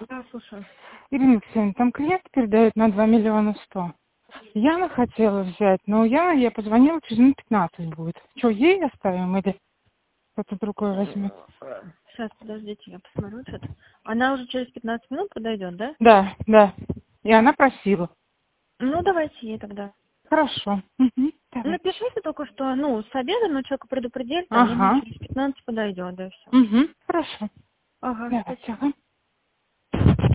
Да, слушаю. Ирина Алексеевна, там клиент передает на 2 100 000. Яна хотела взять, но у Яны я позвонила, через минут 15 будет. Что, ей оставим или кто-то другой возьмет? Сейчас, подождите, я посмотрю что-то. Она уже через 15 минут подойдет, да? Да, да. И она просила. Ну, давайте ей тогда. Хорошо. Угу. Давай. Напишите только, что, с обеда, но человека предупредили, там, я думаю, Ага. через 15 подойдет, да, и все. Угу. Хорошо. Ага, Давайте. спасибо. Ага.